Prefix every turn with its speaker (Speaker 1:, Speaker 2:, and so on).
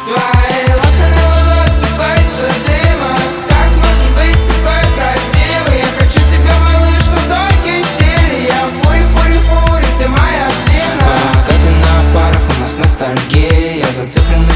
Speaker 1: Твои локоны волос и кольца дыма. Как можно быть такой красивой? Я хочу тебя, малышка, в долгий стиль. Я фури, ты моя псина. Пока ты на парах, у нас ностальгия. Я зациклен